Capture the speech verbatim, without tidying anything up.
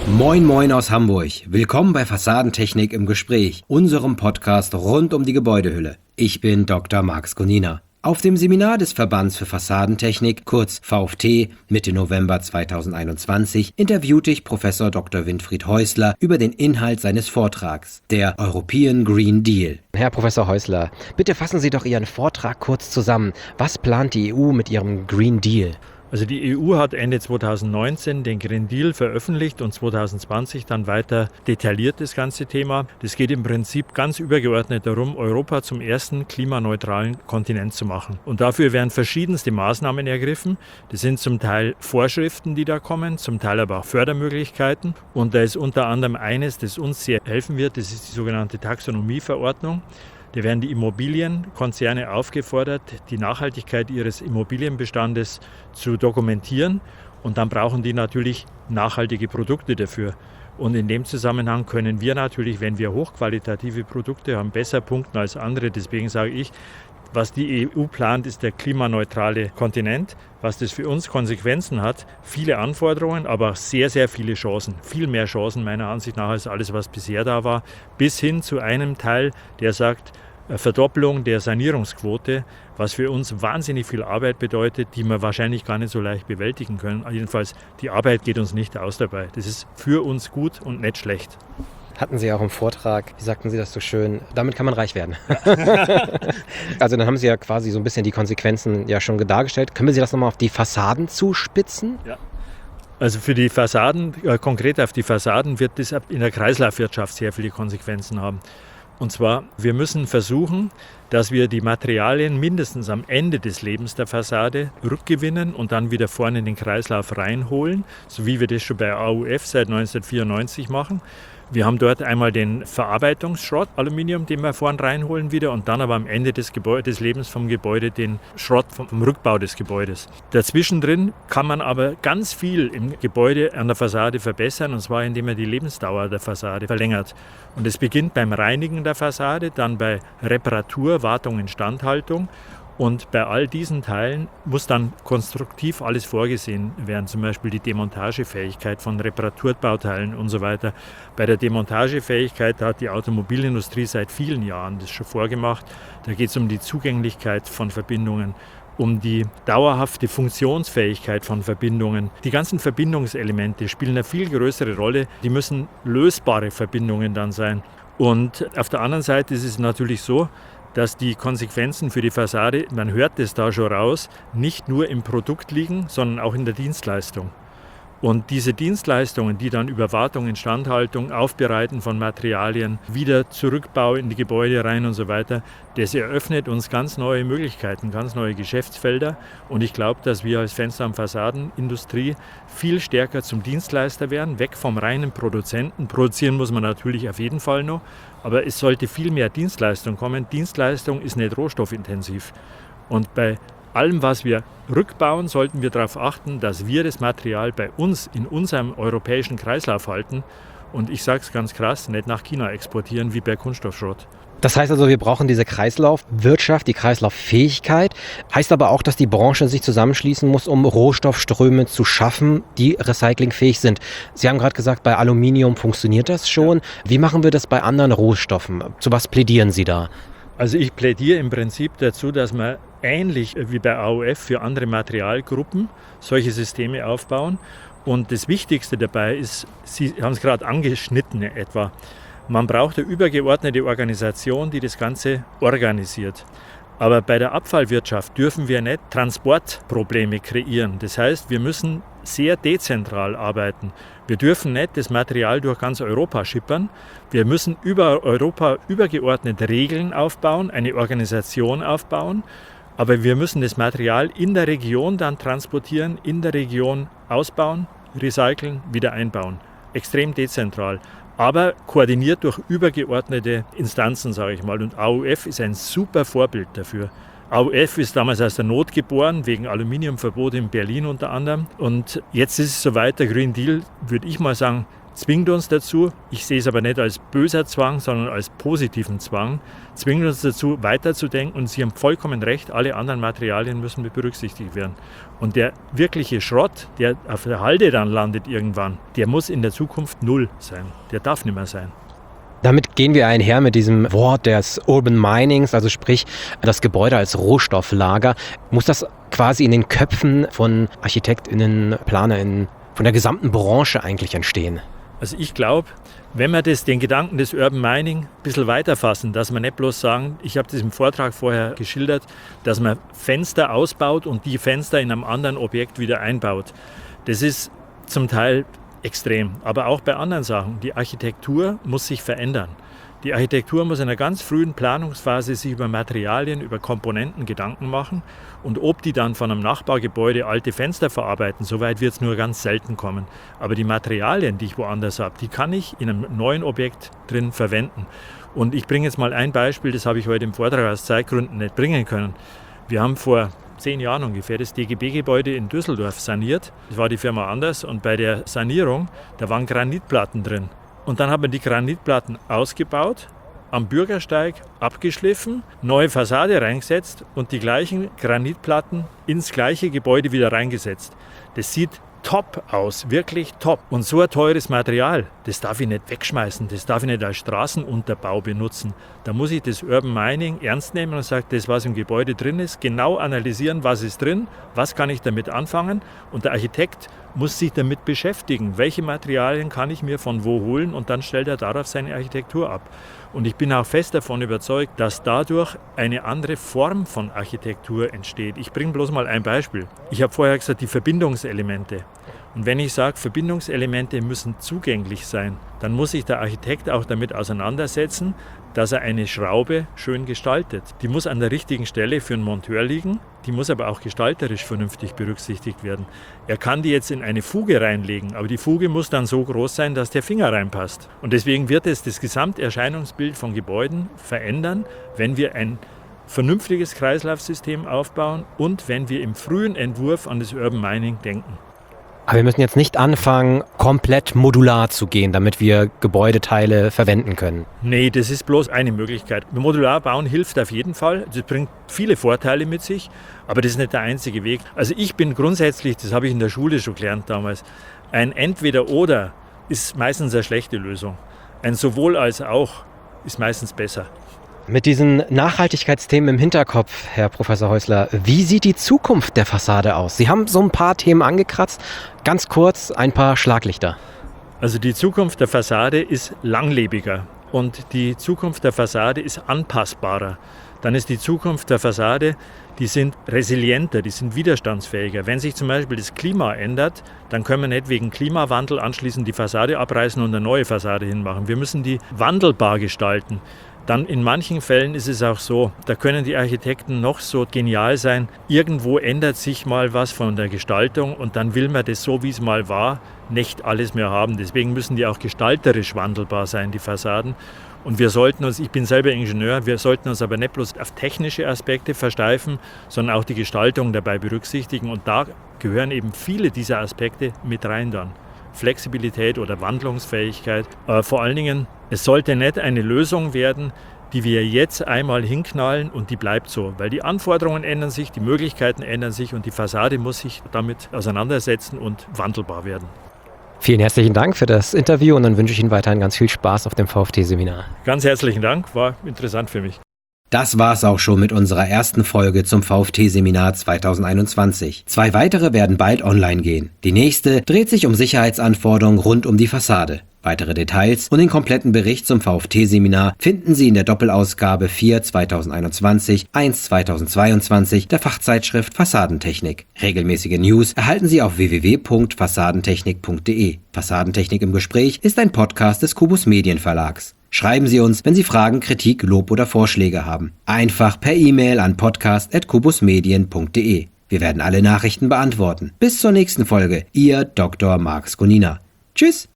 Moin Moin aus Hamburg. Willkommen bei Fassadentechnik im Gespräch, unserem Podcast rund um die Gebäudehülle. Ich bin Doktor Marx Gonina. Auf dem Seminar des Verbands für Fassadentechnik, kurz V F T, Mitte November zweitausendeinundzwanzig, interviewte ich Professor Doktor Winfried Häusler über den Inhalt seines Vortrags, der European Green Deal. Herr Professor Häusler, bitte fassen Sie doch Ihren Vortrag kurz zusammen. Was plant die E U mit ihrem Green Deal? Also die E U hat Ende zweitausendneunzehn den Green Deal veröffentlicht und zweitausendzwanzig dann weiter detailliert das ganze Thema. Das geht im Prinzip ganz übergeordnet darum, Europa zum ersten klimaneutralen Kontinent zu machen. Und dafür werden verschiedenste Maßnahmen ergriffen. Das sind zum Teil Vorschriften, die da kommen, zum Teil aber auch Fördermöglichkeiten. Und da ist unter anderem eines, das uns sehr helfen wird, das ist die sogenannte Taxonomieverordnung. Da werden die Immobilienkonzerne aufgefordert, die Nachhaltigkeit ihres Immobilienbestandes zu dokumentieren. Und dann brauchen die natürlich nachhaltige Produkte dafür. Und in dem Zusammenhang können wir natürlich, wenn wir hochqualitative Produkte haben, besser punkten als andere. Deswegen sage ich, was die E U plant, ist der klimaneutrale Kontinent. Was das für uns Konsequenzen hat, viele Anforderungen, aber sehr, sehr viele Chancen. Viel mehr Chancen meiner Ansicht nach als alles, was bisher da war. Bis hin zu einem Teil, der sagt, Verdoppelung der Sanierungsquote, was für uns wahnsinnig viel Arbeit bedeutet, die wir wahrscheinlich gar nicht so leicht bewältigen können. Jedenfalls, die Arbeit geht uns nicht aus dabei. Das ist für uns gut und nicht schlecht. Hatten Sie auch im Vortrag, wie sagten Sie das so schön, damit kann man reich werden. Also dann haben Sie ja quasi so ein bisschen die Konsequenzen ja schon dargestellt. Können wir Sie das nochmal auf die Fassaden zuspitzen? Ja. Also für die Fassaden, äh, konkret auf die Fassaden, wird das in der Kreislaufwirtschaft sehr viele Konsequenzen haben. Und zwar, wir müssen versuchen, dass wir die Materialien mindestens am Ende des Lebens der Fassade rückgewinnen und dann wieder vorne in den Kreislauf reinholen, so wie wir das schon bei A U F seit neunzehnhundertvierundneunzig machen. Wir haben dort einmal den Verarbeitungsschrott, Aluminium, den wir vorne reinholen wieder und dann aber am Ende des, Gebäude, des Lebens vom Gebäude den Schrott vom, vom Rückbau des Gebäudes. Dazwischen drin kann man aber ganz viel im Gebäude an der Fassade verbessern, und zwar indem man die Lebensdauer der Fassade verlängert. Und es beginnt beim Reinigen der Fassade, dann bei Reparatur, Wartung, Instandhaltung. Und bei all diesen Teilen muss dann konstruktiv alles vorgesehen werden, zum Beispiel die Demontagefähigkeit von Reparaturbauteilen und so weiter. Bei der Demontagefähigkeit hat die Automobilindustrie seit vielen Jahren das schon vorgemacht. Da geht es um die Zugänglichkeit von Verbindungen, um die dauerhafte Funktionsfähigkeit von Verbindungen. Die ganzen Verbindungselemente spielen eine viel größere Rolle. Die müssen lösbare Verbindungen dann sein. Und auf der anderen Seite ist es natürlich so, dass die Konsequenzen für die Fassade, man hört es da schon raus, nicht nur im Produkt liegen, sondern auch in der Dienstleistung. Und diese Dienstleistungen, die dann über Wartung, Instandhaltung, Aufbereiten von Materialien, wieder Zurückbau in die Gebäude rein und so weiter, das eröffnet uns ganz neue Möglichkeiten, ganz neue Geschäftsfelder. Und ich glaube, dass wir als Fenster- und Fassadenindustrie viel stärker zum Dienstleister werden, weg vom reinen Produzenten. Produzieren muss man natürlich auf jeden Fall noch, aber es sollte viel mehr Dienstleistung kommen. Dienstleistung ist nicht rohstoffintensiv. Und bei allem, was wir rückbauen, sollten wir darauf achten, dass wir das Material bei uns in unserem europäischen Kreislauf halten und ich sage es ganz krass, nicht nach China exportieren wie bei Kunststoffschrott. Das heißt also, wir brauchen diese Kreislaufwirtschaft, die Kreislauffähigkeit. Heißt aber auch, dass die Branche sich zusammenschließen muss, um Rohstoffströme zu schaffen, die recyclingfähig sind. Sie haben gerade gesagt, bei Aluminium funktioniert das schon. Wie machen wir das bei anderen Rohstoffen? Zu was plädieren Sie da? Also ich plädiere im Prinzip dazu, dass man ähnlich wie bei A U F für andere Materialgruppen solche Systeme aufbauen. Und das Wichtigste dabei ist, Sie haben es gerade angeschnitten etwa, man braucht eine übergeordnete Organisation, die das Ganze organisiert. Aber bei der Abfallwirtschaft dürfen wir nicht Transportprobleme kreieren. Das heißt, wir müssen sehr dezentral arbeiten. Wir dürfen nicht das Material durch ganz Europa schippern. Wir müssen über Europa übergeordnete Regeln aufbauen, eine Organisation aufbauen. Aber wir müssen das Material in der Region dann transportieren, in der Region ausbauen, recyceln, wieder einbauen. Extrem dezentral. Aber koordiniert durch übergeordnete Instanzen, sage ich mal. Und A U F ist ein super Vorbild dafür. A U F ist damals aus der Not geboren, wegen Aluminiumverbot in Berlin unter anderem. Und jetzt ist es soweit, der Green Deal, würde ich mal sagen, zwingt uns dazu, ich sehe es aber nicht als böser Zwang, sondern als positiven Zwang, zwingt uns dazu, weiterzudenken. Und Sie haben vollkommen recht, alle anderen Materialien müssen mit berücksichtigt werden. Und der wirkliche Schrott, der auf der Halde dann landet irgendwann, der muss in der Zukunft null sein. Der darf nicht mehr sein. Damit gehen wir einher mit diesem Wort des Urban Minings, also sprich das Gebäude als Rohstofflager. Muss das quasi in den Köpfen von ArchitektInnen, PlanerInnen, von der gesamten Branche eigentlich entstehen? Also ich glaube, wenn wir das, den Gedanken des Urban Mining ein bisschen weiterfassen, dass wir nicht bloß sagen, ich habe das im Vortrag vorher geschildert, dass man Fenster ausbaut und die Fenster in einem anderen Objekt wieder einbaut. Das ist zum Teil extrem, aber auch bei anderen Sachen. Die Architektur muss sich verändern. Die Architektur muss in einer ganz frühen Planungsphase sich über Materialien, über Komponenten Gedanken machen und ob die dann von einem Nachbargebäude alte Fenster verarbeiten, soweit wird es nur ganz selten kommen. Aber die Materialien, die ich woanders habe, die kann ich in einem neuen Objekt drin verwenden. Und ich bringe jetzt mal ein Beispiel, das habe ich heute im Vortrag aus Zeitgründen nicht bringen können. Wir haben vor zehn Jahren ungefähr das D G B-Gebäude in Düsseldorf saniert. Das war die Firma Anders und bei der Sanierung, da waren Granitplatten drin. Und dann haben wir die Granitplatten ausgebaut, am Bürgersteig abgeschliffen, neue Fassade reingesetzt und die gleichen Granitplatten ins gleiche Gebäude wieder reingesetzt. Das sieht top aus, wirklich top. Und so ein teures Material, das darf ich nicht wegschmeißen, das darf ich nicht als Straßenunterbau benutzen. Da muss ich das Urban Mining ernst nehmen und sagen, das, was im Gebäude drin ist, genau analysieren, was ist drin, was kann ich damit anfangen. Und der Architekt muss sich damit beschäftigen, welche Materialien kann ich mir von wo holen und dann stellt er darauf seine Architektur ab. Und ich bin auch fest davon überzeugt, dass dadurch eine andere Form von Architektur entsteht. Ich bringe bloß mal ein Beispiel. Ich habe vorher gesagt, die Verbindungselemente. Und wenn ich sage, Verbindungselemente müssen zugänglich sein, dann muss sich der Architekt auch damit auseinandersetzen, dass er eine Schraube schön gestaltet. Die muss an der richtigen Stelle für einen Monteur liegen, die muss aber auch gestalterisch vernünftig berücksichtigt werden. Er kann die jetzt in eine Fuge reinlegen, aber die Fuge muss dann so groß sein, dass der Finger reinpasst. Und deswegen wird es das Gesamterscheinungsbild von Gebäuden verändern, wenn wir ein vernünftiges Kreislaufsystem aufbauen und wenn wir im frühen Entwurf an das Urban Mining denken. Aber wir müssen jetzt nicht anfangen, komplett modular zu gehen, damit wir Gebäudeteile verwenden können. Nee, das ist bloß eine Möglichkeit. Modular bauen hilft auf jeden Fall. Das bringt viele Vorteile mit sich, aber das ist nicht der einzige Weg. Also ich bin grundsätzlich, das habe ich in der Schule schon gelernt damals, ein Entweder-Oder ist meistens eine schlechte Lösung. Ein Sowohl als auch ist meistens besser. Mit diesen Nachhaltigkeitsthemen im Hinterkopf, Herr Professor Häusler, wie sieht die Zukunft der Fassade aus? Sie haben so ein paar Themen angekratzt. Ganz kurz ein paar Schlaglichter. Also die Zukunft der Fassade ist langlebiger und die Zukunft der Fassade ist anpassbarer. Dann ist die Zukunft der Fassade, die sind resilienter, die sind widerstandsfähiger. Wenn sich zum Beispiel das Klima ändert, dann können wir nicht wegen Klimawandel anschließend die Fassade abreißen und eine neue Fassade hinmachen. Wir müssen die wandelbar gestalten. Dann in manchen Fällen ist es auch so, da können die Architekten noch so genial sein, irgendwo ändert sich mal was von der Gestaltung und dann will man das so, wie es mal war, nicht alles mehr haben. Deswegen müssen die auch gestalterisch wandelbar sein, die Fassaden. Und wir sollten uns, ich bin selber Ingenieur, wir sollten uns aber nicht bloß auf technische Aspekte versteifen, sondern auch die Gestaltung dabei berücksichtigen. Und da gehören eben viele dieser Aspekte mit rein dann. Flexibilität oder Wandlungsfähigkeit. Aber vor allen Dingen, es sollte nicht eine Lösung werden, die wir jetzt einmal hinknallen und die bleibt so. Weil die Anforderungen ändern sich, die Möglichkeiten ändern sich und die Fassade muss sich damit auseinandersetzen und wandelbar werden. Vielen herzlichen Dank für das Interview und dann wünsche ich Ihnen weiterhin ganz viel Spaß auf dem V F T-Seminar. Ganz herzlichen Dank, war interessant für mich. Das war's auch schon mit unserer ersten Folge zum V F T-Seminar zweitausendeinundzwanzig. Zwei weitere werden bald online gehen. Die nächste dreht sich um Sicherheitsanforderungen rund um die Fassade. Weitere Details und den kompletten Bericht zum V F T-Seminar finden Sie in der Doppelausgabe vier zweitausendeinundzwanzig, eins zweitausendzweiundzwanzig der Fachzeitschrift Fassadentechnik. Regelmäßige News erhalten Sie auf w w w punkt fassadentechnik punkt d e. Fassadentechnik im Gespräch ist ein Podcast des Kubus Medienverlags. Schreiben Sie uns, wenn Sie Fragen, Kritik, Lob oder Vorschläge haben. Einfach per E-Mail an podcast at kubusmedien punkt d e. Wir werden alle Nachrichten beantworten. Bis zur nächsten Folge. Ihr Doktor Marx Gonina. Tschüss!